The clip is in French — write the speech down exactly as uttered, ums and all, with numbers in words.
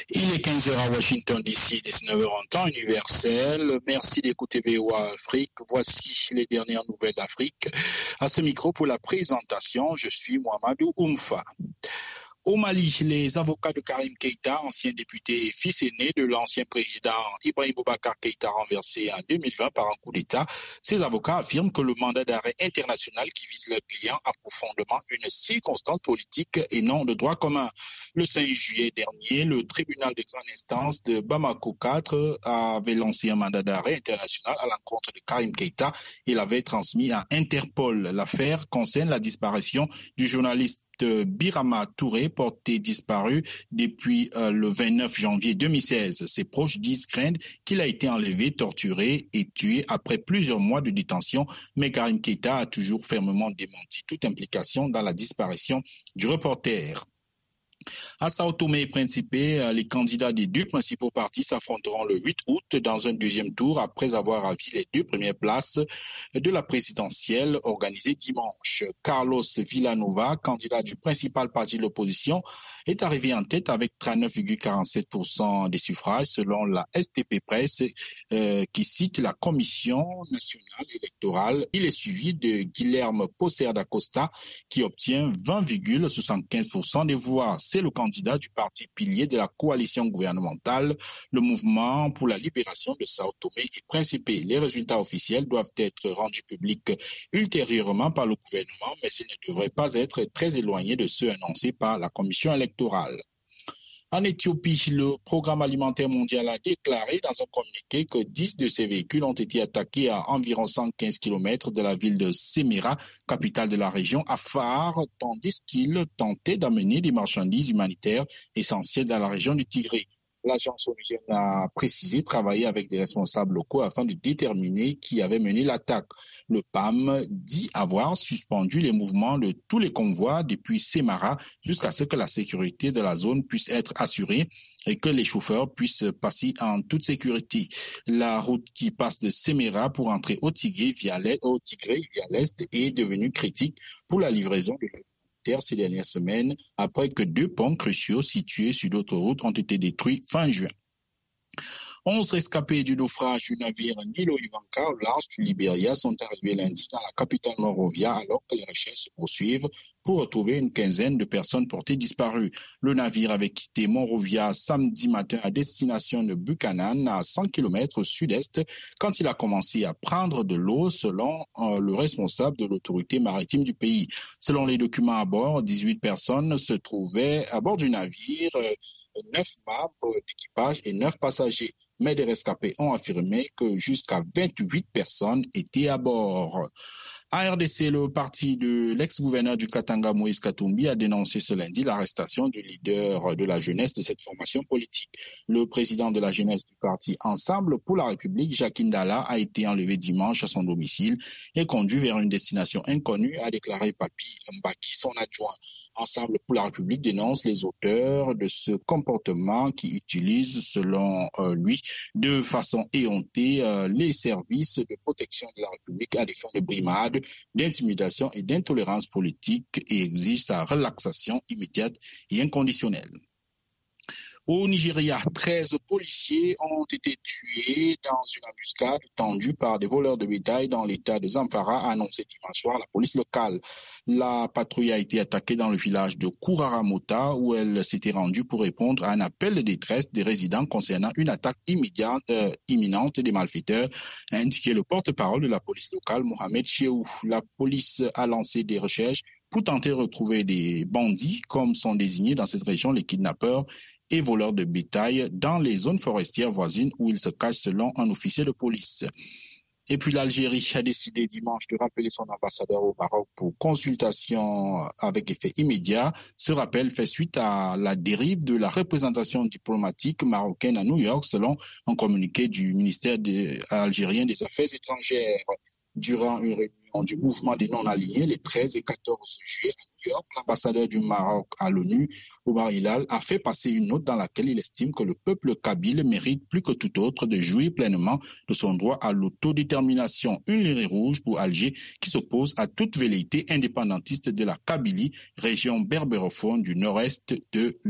Il est quinze heures à Washington D C, dix-neuf heures en temps universel. Merci d'écouter V O A Afrique. Voici les dernières nouvelles d'Afrique. À ce micro pour la présentation, je suis Mohamedou Oumfa. Au Mali, les avocats de Karim Keïta, ancien député et fils aîné de l'ancien président Ibrahim Boubacar Keïta renversé en deux mille vingt par un coup d'État, ces avocats affirment que le mandat d'arrêt international qui vise leur client a profondément une circonstance politique et non de droit commun. Le cinq juillet dernier, le tribunal de grande instance de Bamako quatre avait lancé un mandat d'arrêt international à l'encontre de Karim Keïta et l'avait transmis à Interpol. L'affaire concerne la disparition du journaliste Birama Touré, porté disparu depuis euh, le vingt-neuf janvier deux mille seize. Ses proches disent craindre qu'il a été enlevé, torturé et tué après plusieurs mois de détention, mais Karim Keïta a toujours fermement démenti toute implication dans la disparition du reporter. À Sao Tomé et Principe, les candidats des deux principaux partis s'affronteront le huit août dans un deuxième tour après avoir ravi les deux premières places de la présidentielle organisée dimanche. Carlos Villanova, candidat du principal parti de l'opposition, est arrivé en tête avec trente-neuf virgule quarante-sept pour cent des suffrages selon la S T P Presse euh, qui cite la Commission nationale électorale. Il est suivi de Guilherme Posser da Costa qui obtient vingt virgule soixante-quinze pour cent des voix. C'est le candidat du parti pilier de la coalition gouvernementale, le mouvement pour la libération de Sao Tomé et Principe. Les résultats officiels doivent être rendus publics ultérieurement par le gouvernement, mais ils ne devraient pas être très éloignés de ceux annoncés par la commission électorale. En Éthiopie, le Programme alimentaire mondial a déclaré dans un communiqué que dix de ces véhicules ont été attaqués à environ cent quinze kilomètres de la ville de Semera, capitale de la région Afar, tandis qu'ils tentaient d'amener des marchandises humanitaires essentielles dans la région du Tigré. L'agence onusienne a précisé travailler avec des responsables locaux afin de déterminer qui avait mené l'attaque. Le P A M dit avoir suspendu les mouvements de tous les convois depuis Semara jusqu'à ce que la sécurité de la zone puisse être assurée et que les chauffeurs puissent passer en toute sécurité. La route qui passe de Semera pour entrer au Tigré via l'est, au Tigré via l'est est devenue critique pour la livraison de ces dernières semaines, après que deux ponts cruciaux situés sur d'autres routes ont été détruits fin juin. Onze rescapés du naufrage du navire Nilo Ivanka au large du Libéria sont arrivés lundi dans la capitale Monrovia alors que les recherches se poursuivent pour retrouver une quinzaine de personnes portées disparues. Le navire avait quitté Monrovia samedi matin à destination de Buchanan à cent kilomètres au sud-est quand il a commencé à prendre de l'eau selon euh, le responsable de l'autorité maritime du pays. Selon les documents à bord, dix-huit personnes se trouvaient à bord du navire, euh, neuf membres d'équipage et neuf passagers. Mais des rescapés ont affirmé que jusqu'à vingt-huit personnes étaient à bord. À R D C, le parti de l'ex-gouverneur du Katanga, Moïse Katumbi, a dénoncé ce lundi l'arrestation du leader de la jeunesse de cette formation politique. Le président de la jeunesse du parti Ensemble pour la République, Jacques Ndala, a été enlevé dimanche à son domicile et conduit vers une destination inconnue, a déclaré Papi Mbaki, son adjoint. Ensemble pour la République dénonce les auteurs de ce comportement qui utilisent, selon euh, lui, de façon éhontée euh, les services de protection de la République à des fins de brimade, d'intimidation et d'intolérance politique et exige sa relaxation immédiate et inconditionnelle. Au Nigeria, treize policiers ont été tués dans une embuscade tendue par des voleurs de bétail dans l'état de Zamfara, a annoncé dimanche soir la police locale. La patrouille a été attaquée dans le village de Kouraramota où elle s'était rendue pour répondre à un appel de détresse des résidents concernant une attaque immédiate, euh, imminente des malfaiteurs, a indiqué le porte-parole de la police locale, Mohamed Cheou. La police a lancé des recherches pour tenter de retrouver des bandits, comme sont désignés dans cette région les kidnappeurs et voleurs de bétail dans les zones forestières voisines où ils se cachent selon un officier de police. Et puis l'Algérie a décidé dimanche de rappeler son ambassadeur au Maroc pour consultation avec effet immédiat. Ce rappel fait suite à la dérive de la représentation diplomatique marocaine à New York selon un communiqué du ministère de, algérien des Affaires étrangères. Durant une réunion du mouvement des non-alignés les treize et quatorze juillet à New York, l'ambassadeur du Maroc à l'ONU, Omar Hilal, a fait passer une note dans laquelle il estime que le peuple kabyle mérite plus que tout autre de jouir pleinement de son droit à l'autodétermination. Une ligne rouge pour Alger qui s'oppose à toute velléité indépendantiste de la Kabylie, région berbérophone du nord-est de